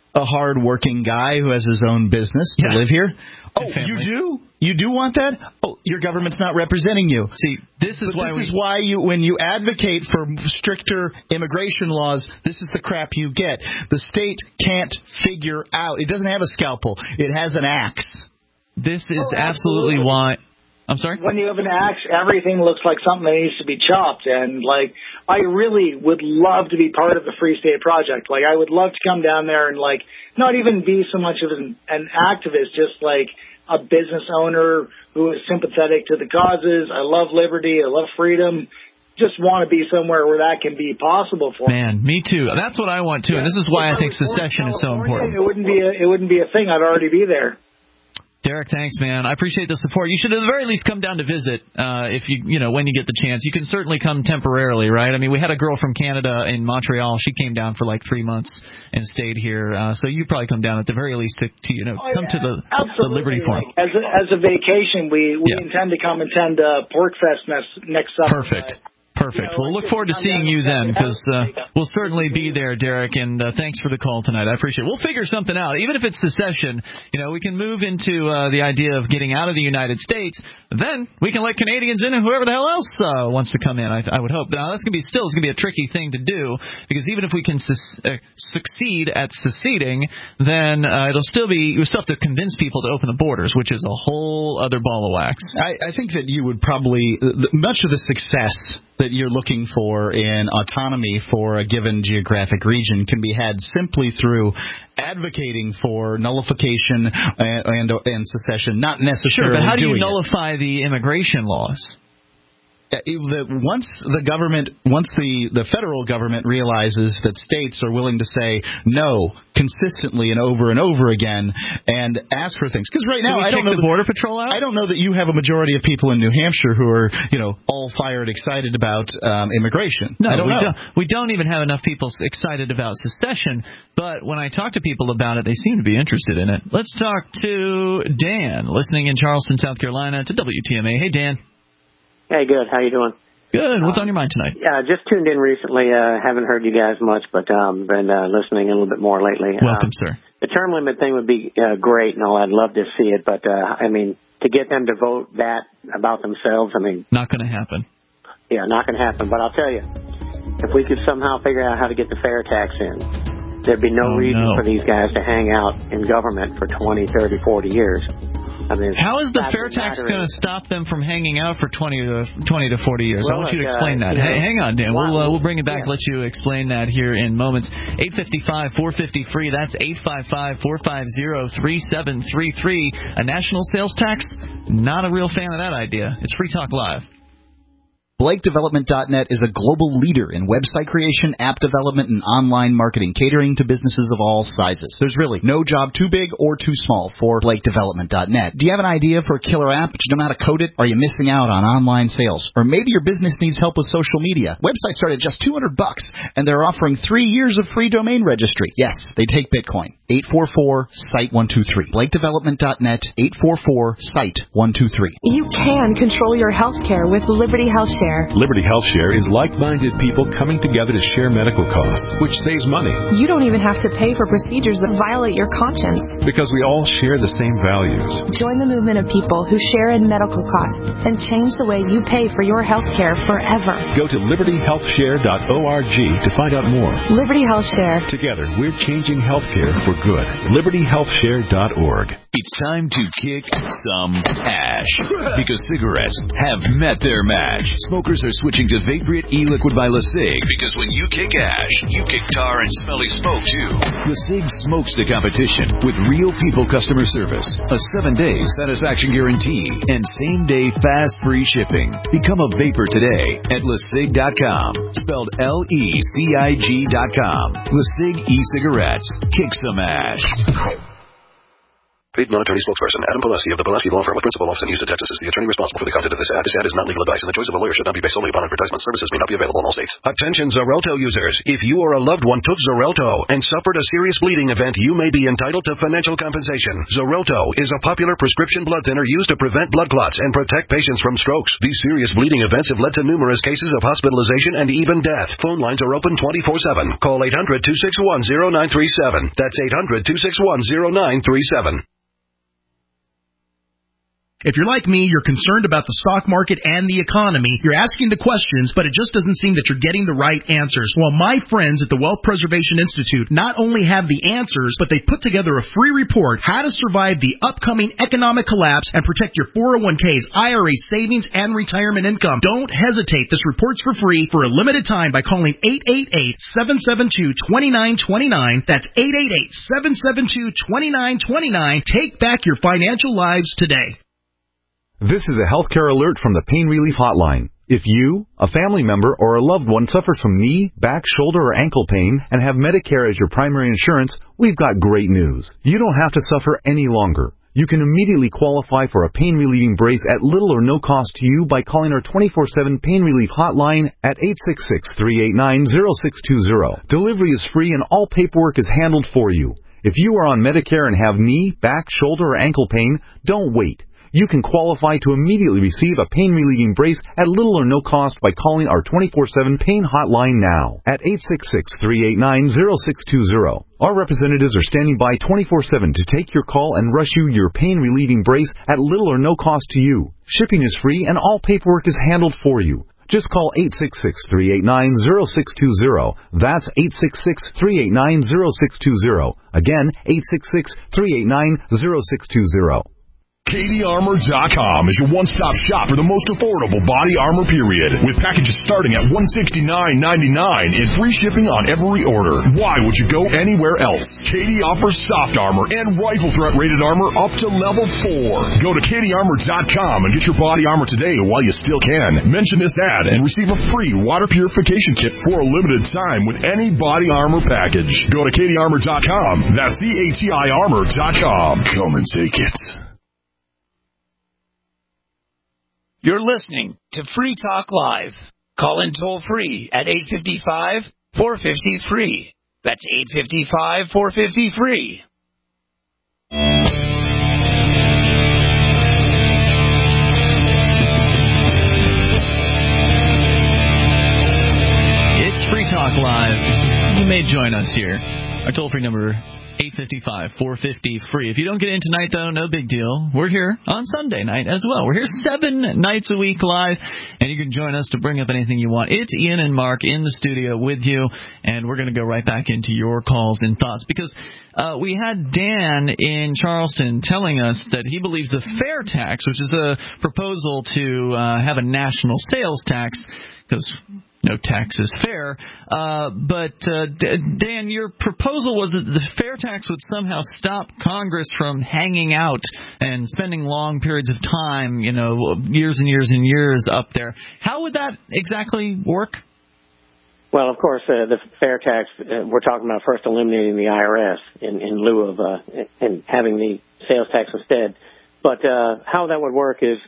a hard-working guy who has his own business to live here. Oh, you do? You do want that? Oh, your government's not representing you. See, this is why you, when you advocate for stricter immigration laws, this is the crap you get. The state can't figure out. It doesn't have a scalpel. It has an axe. This is absolutely why. I'm sorry? When you have an axe, everything looks like something that needs to be chopped. And, like, I really would love to be part of the Free State Project. Like, I would love to come down there and, like, not even be so much of an activist, just, like, a business owner who is sympathetic to the causes. I love liberty. I love freedom. Just want to be somewhere where that can be possible for me. Man, me too. That's what I want, too. And this is why I think secession is so important. It wouldn't be a thing. I'd already be there. Derek, thanks, man. I appreciate the support. You should at the very least come down to visit if when you get the chance. You can certainly come temporarily, right? I mean, we had a girl from Canada in Montreal. She came down for like 3 months and stayed here. So you probably come down at the very least to come to the Liberty Forum. As a vacation, we intend to come attend Pork Fest next summer. Perfect. We'll look forward to seeing you then, because we'll certainly be there, Derek, and thanks for the call tonight. I appreciate it. We'll figure something out. Even if it's secession, we can move into the idea of getting out of the United States. Then we can let Canadians in and whoever the hell else wants to come in, I would hope. Now, it's going to be a tricky thing to do, because even if we can succeed at seceding, then we'll still have to convince people to open the borders, which is a whole other ball of wax. I think that you would probably, much of the success that you're looking for in autonomy for a given geographic region can be had simply through advocating for nullification and secession, not necessarily Sure, but how do you doing nullify the immigration laws? Once the federal government realizes that states are willing to say no consistently and over again and ask for things, because right now I don't know the Border Patrol out? I don't know that you have a majority of people in New Hampshire who are all fired excited about immigration. No, I don't know. We don't even have enough people excited about secession. But when I talk to people about it, they seem to be interested in it. Let's talk to Dan, listening in Charleston, South Carolina, to WTMA. Hey, Dan. Hey, good. How you doing? Good. What's on your mind tonight? Yeah, just tuned in recently. Haven't heard you guys much, but been listening a little bit more lately. Welcome, sir. The term limit thing would be great and all. I'd love to see it, but to get them to vote that about themselves, not going to happen. Yeah, not going to happen. But I'll tell you, if we could somehow figure out how to get the fair tax in, there'd be no reason for these guys to hang out in government for 20, 30, 40 years. How is the fair tax going to stop them from hanging out for 20 to 40 years? Well, I want you to explain that. Hey, hang on, Dan. We'll bring it back. Let you explain that here in moments. 855-450-FREE. That's 855-450-3733. A national sales tax? Not a real fan of that idea. It's Free Talk Live. BlakeDevelopment.net is a global leader in website creation, app development, and online marketing, catering to businesses of all sizes. There's really no job too big or too small for BlakeDevelopment.net. Do you have an idea for a killer app, but you don't know how to code it? Are you missing out on online sales? Or maybe your business needs help with social media? Websites start at just $200, and they're offering 3 years of free domain registry. Yes, they take Bitcoin. 844-SITE-123. BlakeDevelopment.net, 844-SITE-123. You can control your health care with Liberty Health Share. Liberty Health Share is like-minded people coming together to share medical costs, which saves money. You don't even have to pay for procedures that violate your conscience. Because we all share the same values. Join the movement of people who share in medical costs and change the way you pay for your health care forever. Go to libertyhealthshare.org to find out more. Liberty Health Share. Together, we're changing health care for good. libertyhealthshare.org. It's time to kick some ash, because cigarettes have met their match. Smokers are switching to Vaporite e-liquid by LeSig, because when you kick ash, you kick tar and smelly smoke too. LeSig smokes the competition with real people customer service, a 7-day satisfaction guarantee, and same-day fast free shipping. Become a vapor today at LeSig.com, spelled LECIG.com. LeSig e-cigarettes. Kick some ash. Paid non-attorney spokesperson Adam Pulaski of the Pulaski Law Firm with principal office in Houston, Texas is the attorney responsible for the content of this ad. This ad is not legal advice, and the choice of a lawyer should not be based solely upon advertisement. Services may not be available in all states. Attention Xarelto users. If you or a loved one took Xarelto and suffered a serious bleeding event, you may be entitled to financial compensation. Xarelto is a popular prescription blood thinner used to prevent blood clots and protect patients from strokes. These serious bleeding events have led to numerous cases of hospitalization and even death. Phone lines are open 24/7. Call 800-261-0937. That's 800-261-0937. If you're like me, you're concerned about the stock market and the economy. You're asking the questions, but it just doesn't seem that you're getting the right answers. Well, my friends at the Wealth Preservation Institute not only have the answers, but they put together a free report, How to Survive the Upcoming Economic Collapse and Protect Your 401ks, IRA savings, and retirement income. Don't hesitate. This report's for free for a limited time by calling 888-772-2929. That's 888-772-2929. Take back your financial lives today. This is a healthcare alert from the Pain Relief Hotline. If you, a family member, or a loved one suffers from knee, back, shoulder, or ankle pain and have Medicare as your primary insurance, we've got great news. You don't have to suffer any longer. You can immediately qualify for a pain-relieving brace at little or no cost to you by calling our 24/7 Pain Relief Hotline at 866-389-0620. Delivery is free and all paperwork is handled for you. If you are on Medicare and have knee, back, shoulder, or ankle pain, don't wait. You can qualify to immediately receive a pain-relieving brace at little or no cost by calling our 24/7 Pain Hotline now at 866-389-0620. Our representatives are standing by 24/7 to take your call and rush you your pain-relieving brace at little or no cost to you. Shipping is free and all paperwork is handled for you. Just call 866-389-0620. That's 866-389-0620. Again, 866-389-0620. KDArmor.com is your one-stop shop for the most affordable body armor period, with packages starting at $169.99 and free shipping on every order. Why would you go anywhere else? KD offers soft armor and rifle threat rated armor up to level 4. Go to KDArmor.com and get your body armor today while you still can. Mention this ad and receive a free water purification kit for a limited time with any body armor package. Go to KDArmor.com. That's CATIarmor.com. Come and take it. You're listening to Free Talk Live. Call in toll-free at 855-450-FREE. That's 855-450-FREE. It's Free Talk Live. You may join us here. Our toll-free number, 855-450-FREE. If you don't get in tonight, though, no big deal. We're here on Sunday night as well. We're here 7 nights a week live, and you can join us to bring up anything you want. It's Ian and Mark in the studio with you, and we're going to go right back into your calls and thoughts, because we had Dan in Charleston telling us that he believes the fair tax, which is a proposal to have a national sales tax, because no tax is fair. But Dan, your proposal was that the fair tax would somehow stop Congress from hanging out and spending long periods of time, years and years and years up there. How would that exactly work? Well, of course, the fair tax, we're talking about first eliminating the IRS in lieu of and having the sales tax instead. But how that would work is,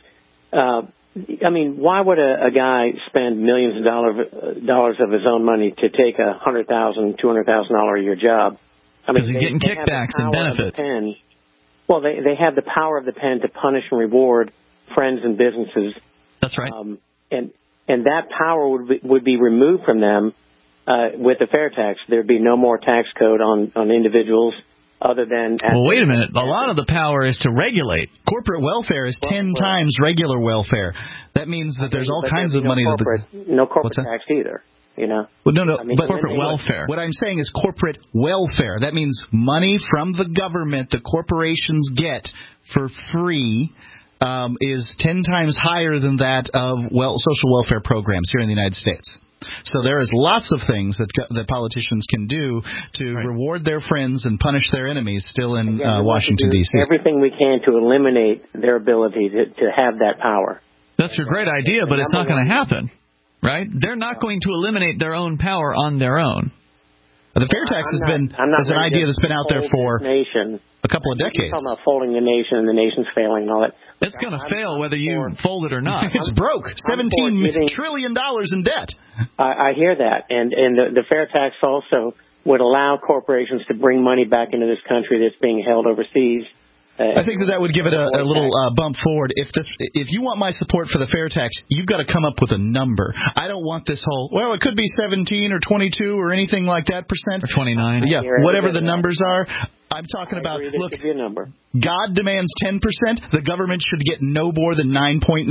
why would a guy spend millions of dollars of his own money to take a $100,000, $200,000 a year job? Because he's getting kickbacks and benefits. Well, they have the power of the pen to punish and reward friends and businesses. That's right. And that power would be removed from them with the fair tax. There'd be no more tax code on individuals. Other than well, wait a minute. A lot of the power is to regulate. Corporate welfare is 10 times regular welfare. That means that there's all kinds of money. No corporate tax either. Well, no, but corporate welfare. What I'm saying is corporate welfare. That means money from the government the corporations get for free is 10 times higher than that of social welfare programs here in the United States. So there is lots of things that politicians can do to reward their friends and punish their enemies still in Washington, D.C. Everything we can to eliminate their ability to have that power. That's a great idea, but it's not going to happen, right? They're not going to eliminate their own power on their own. The fair tax is an idea that's been out there for a couple of decades. You're talking about folding the nation and the nation's failing and all that. It's going to fail whether you fold it or not. It's broke. $17 trillion in debt. I hear that. And the fair tax also would allow corporations to bring money back into this country that's being held overseas. I think that would give it a little bump forward. If you want my support for the fair tax, you've got to come up with a number. I don't want this whole, well, it could be 17 or 22 or anything like that percent. Or 29. Yeah, whatever the numbers are. I'm talking about, look, God demands 10%. The government should get no more than 9.9.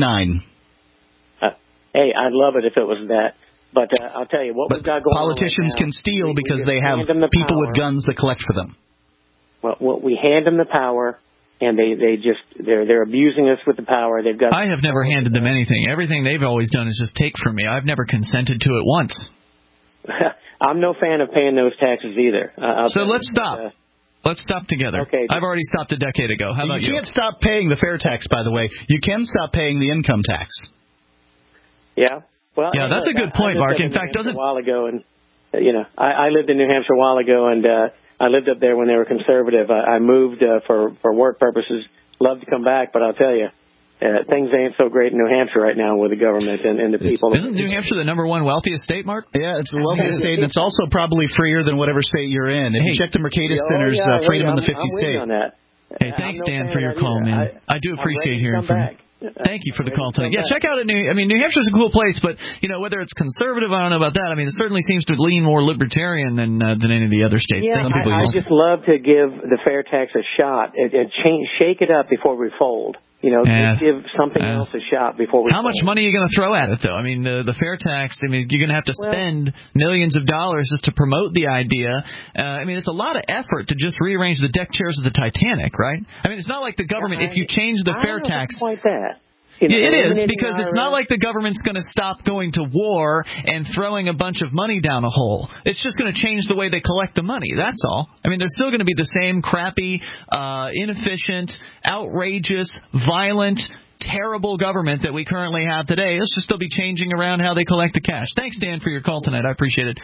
Hey, I'd love it if it was that. But I'll tell you, what we've got going on politicians right now, can steal because they have people with guns that collect for them. Well, we hand them the power, and they're abusing us with the power. They've got. I have never handed them anything. Everything they've always done is just take from me. I've never consented to it once. I'm no fan of paying those taxes either. So let's stop. Let's stop together. Okay. I've already stopped a decade ago. How about you? You can't stop paying the fair tax, by the way. You can stop paying the income tax. Yeah. Well. Yeah, that's a good point, Mark. In fact, a while ago, and I lived in New Hampshire a while ago, and I lived up there when they were conservative. I moved for work purposes. Love to come back, but I'll tell you, things ain't so great in New Hampshire right now with the government and the people. Isn't New Hampshire the number one wealthiest state, Mark? Yeah, it's the wealthiest state, and it's also probably freer than whatever state you're in. If you check the Mercatus Center's Freedom in the 50 States. On that. Hey, thanks, Dan, for your call, man. I do appreciate hearing from you. Thank you for the call tonight. Yeah, check out New Hampshire's a cool place, but whether it's conservative, I don't know about that. I mean, it certainly seems to lean more libertarian than any of the other states. Yeah, I just love to give the fair tax a shot and shake it up before we fold. Just give something else a shot before we. How much money are you going to throw at it, though? I mean, the fair tax. I mean, you're going to have to spend millions of dollars just to promote the idea. I mean, it's a lot of effort to just rearrange the deck chairs of the Titanic, right? I mean, it's not like the government. If you change the fair tax, quite that. It is, because it's not like the government's going to stop going to war and throwing a bunch of money down a hole. It's just going to change the way they collect the money. That's all. I mean, there's still going to be the same crappy, inefficient, outrageous, violent, terrible government that we currently have today. It's just they'll be changing around how they collect the cash. Thanks, Dan, for your call tonight. I appreciate it.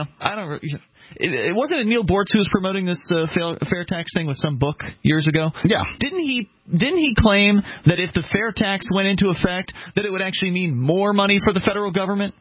It wasn't Neil Bortz who was promoting this fair tax thing with some book years ago? Yeah. Didn't he claim that if the fair tax went into effect, that it would actually mean more money for the federal government?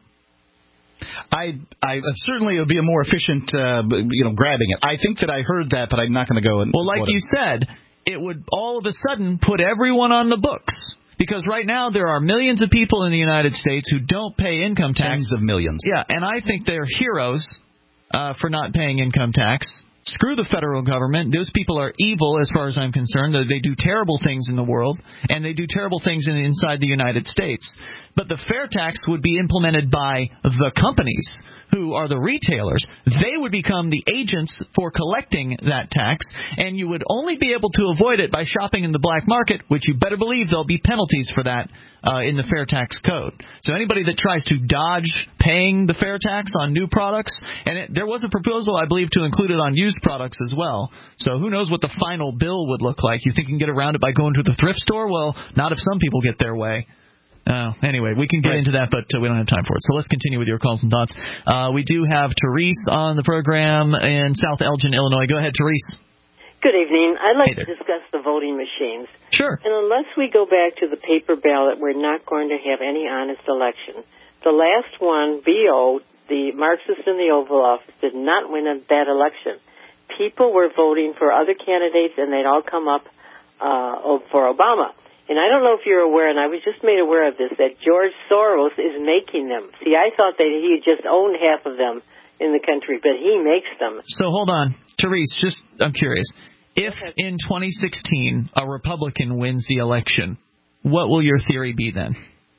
I certainly it would be a more efficient, grabbing it. I think that I heard that, but I'm not going to go and. Well, like you said, it would all of a sudden put everyone on the books. Because right now there are millions of people in the United States who don't pay income tax. Tens of millions. Yeah, and I think they're heroes for not paying income tax. Screw the federal government. Those people are evil as far as I'm concerned. They do terrible things in the world, and they do terrible things inside the United States. But the fair tax would be implemented by the companies, who are the retailers. They would become the agents for collecting that tax, and you would only be able to avoid it by shopping in the black market, which you better believe there'll be penalties for that in the fair tax code. So anybody that tries to dodge paying the fair tax on new products, and there was a proposal, I believe, to include it on used products as well. So who knows what the final bill would look like. You think you can get around it by going to the thrift store? Well, not if some people get their way. Anyway, we can get into that, but we don't have time for it. So let's continue with your calls and thoughts. We do have Therese on the program in South Elgin, Illinois. Go ahead, Therese. Good evening. I'd like to discuss the voting machines. Sure. And unless we go back to the paper ballot, we're not going to have any honest election. The last one, BO, the Marxist in the Oval Office, did not win that election. People were voting for other candidates, and they'd all come up for Obama. And I don't know if you're aware, and I was just made aware of this, that George Soros is making them. See, I thought that he just owned half of them in the country, but he makes them. So hold on. Therese, I'm curious. If in 2016 a Republican wins the election, what will your theory be then?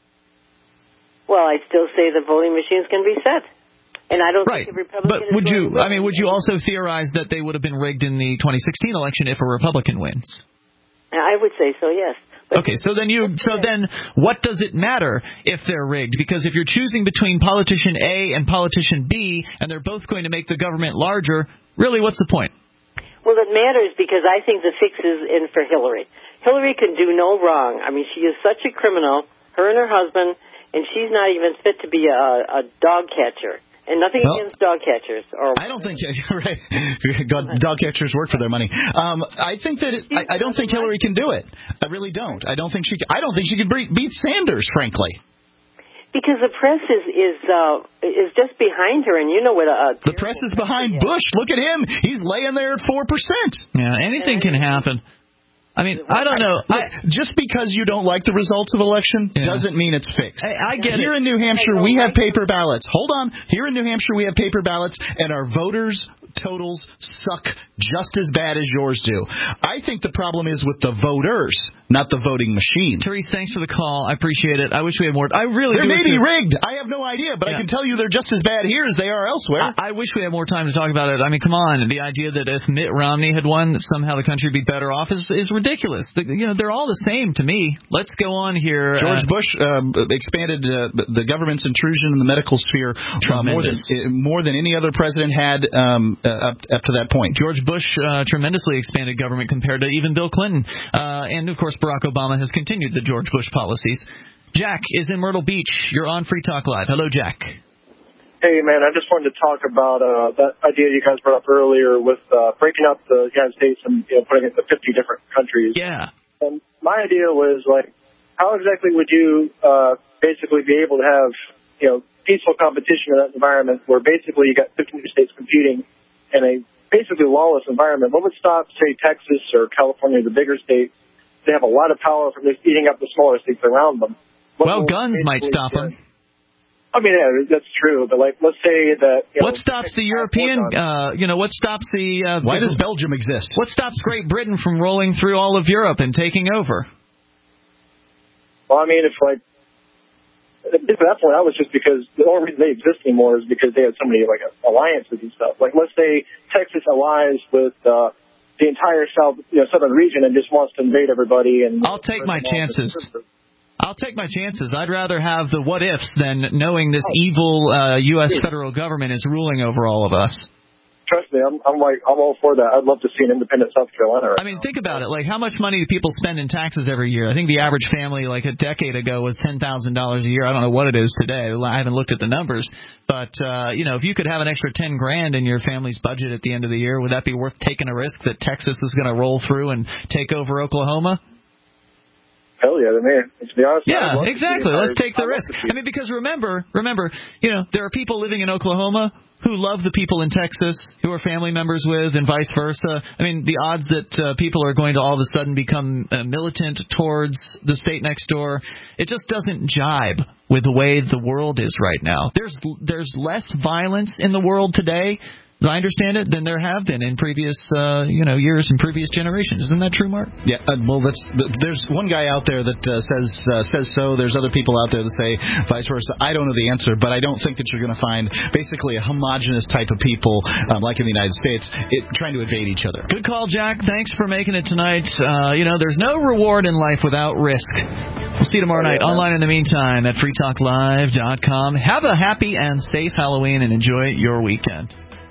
Well, I still say the voting machines can be set. And I don't think the Republican would you also theorize that they would have been rigged in the 2016 election if a Republican wins? I would say so, yes. Okay, so then what does it matter if they're rigged? Because if you're choosing between politician A and politician B, and they're both going to make the government larger, really, what's the point? Well, it matters because I think the fix is in for Hillary. Hillary can do no wrong. I mean, she is such a criminal, her and her husband, and she's not even fit to be a dog catcher. And nothing against dog catchers. I don't think right. Dog catchers work for their money. I think that I don't think Hillary can do it. I really don't. I don't think she could beat Sanders, frankly. Because the press is just behind her, and you know what the press is behind Bush. Look at him; he's laying there at 4%. Yeah, anything can happen. I mean, I don't know. Just because you don't like the results of election doesn't mean it's fixed. I get Here in New Hampshire, we have paper ballots. Hold on. Here in New Hampshire, we have paper ballots, and our voters' totals suck just as bad as yours do. I think the problem is with the voters, not the voting machines. Therese, thanks for the call. I appreciate it. I wish we had more. I really They may be rigged. I have no idea, but I can tell you they're just as bad here as they are elsewhere. I wish we had more time to talk about it. I mean, come on. The idea that if Mitt Romney had won, somehow the country would be better off is ridiculous. They're all the same to me. Let's go on here. George Bush expanded the government's intrusion in the medical sphere more than any other president had up to that point. George Bush tremendously expanded government compared to even Bill Clinton. And, of course, Barack Obama has continued the George Bush policies. Jack is in Myrtle Beach. You're on Free Talk Live. Hello, Jack. Hey, man, I just wanted to talk about that idea you guys brought up earlier with breaking up the United States and putting it into 50 different countries. Yeah. And my idea was, how exactly would you basically be able to have, peaceful competition in that environment where basically you got 50 states competing in a basically lawless environment? What would stop, say, Texas or California, the bigger states? They have a lot of power from just eating up the smaller states around them. Guns might stop them. I mean, yeah, that's true. But let's say that. What stops the European? What stops the? Why does Belgium exist? What stops Great Britain from rolling through all of Europe and taking over? Well, I mean, at that point, I was just because the only reason they exist anymore is because they had so many alliances and stuff. Let's say Texas allies with the entire southern region and just wants to invade everybody. And I'll take my chances. I'd rather have the what ifs than knowing this evil U.S. federal government is ruling over all of us. Trust me, I'm all for that. I'd love to see an independent South Carolina. I mean, think about it. How much money do people spend in taxes every year? I think the average family, a decade ago, was $10,000 a year. I don't know what it is today. I haven't looked at the numbers. But, if you could have an extra $10,000 in your family's budget at the end of the year, would that be worth taking a risk that Texas is going to roll through and take over Oklahoma? Hell yeah, man. To be honest, yeah, exactly. Let's take the risk. I mean, because remember, there are people living in Oklahoma who love the people in Texas, who are family members with, and vice versa. I mean, the odds that people are going to all of a sudden become militant towards the state next door, it just doesn't jibe with the way the world is right now. There's less violence in the world today, as I understand it, than there have been in previous years and previous generations. Isn't that true, Mark? Yeah. There's one guy out there that says so. There's other people out there that say vice versa. I don't know the answer, but I don't think that you're going to find basically a homogenous type of people like in the United States trying to evade each other. Good call, Jack. Thanks for making it tonight. There's no reward in life without risk. We'll see you tomorrow night. Online in the meantime at freetalklive.com. Have a happy and safe Halloween and enjoy your weekend.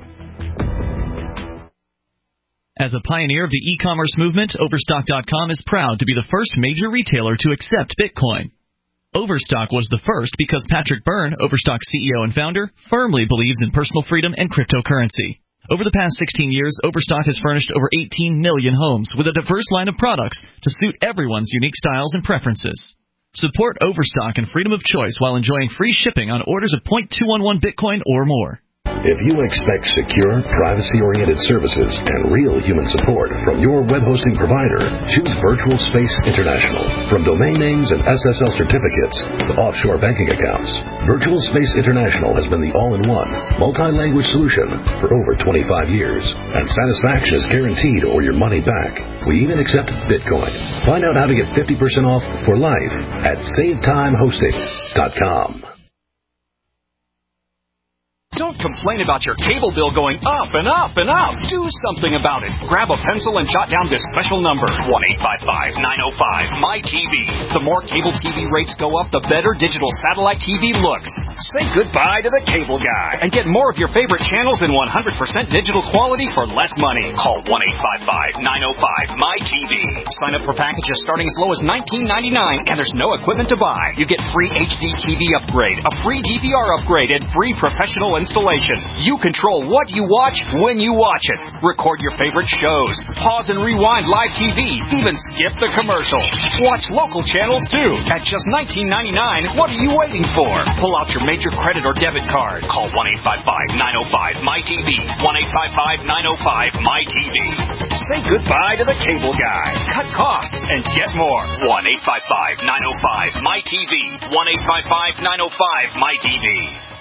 As a pioneer of the e-commerce movement, Overstock.com is proud to be the first major retailer to accept Bitcoin. Overstock was the first because Patrick Byrne, Overstock's CEO and founder, firmly believes in personal freedom and cryptocurrency. Over the past 16 years, Overstock has furnished over 18 million homes with a diverse line of products to suit everyone's unique styles and preferences. Support Overstock and freedom of choice while enjoying free shipping on orders of 0.211 Bitcoin or more. If you expect secure, privacy-oriented services and real human support from your web hosting provider, choose Virtual Space International. From domain names and SSL certificates to offshore banking accounts, Virtual Space International has been the all-in-one, multi-language solution for over 25 years. And satisfaction is guaranteed or your money back. We even accept Bitcoin. Find out how to get 50% off for life at SaveTimeHosting.com. Don't complain about your cable bill going up and up and up. Do something about it. Grab a pencil and jot down this special number, 1-855-905-MY-TV. The more cable TV rates go up, the better digital satellite TV looks. Say goodbye to the cable guy and get more of your favorite channels in 100% digital quality for less money. Call 1-855-905-MY-TV. Sign up for packages starting as low as $19.99, and there's no equipment to buy. You get free HD TV upgrade, a free DVR upgrade, and free professional installation. You control what you watch when you watch it. Record your favorite shows. Pause and rewind live TV. Even skip the commercials. Watch local channels too. At just $19.99, what are you waiting for? Pull out your major credit or debit card. Call 1-855-905-MY-TV. 1-855-905-MY-TV. Say goodbye to the cable guy. Cut costs and get more. 1-855-905-MY-TV. 1-855-905-MY-TV.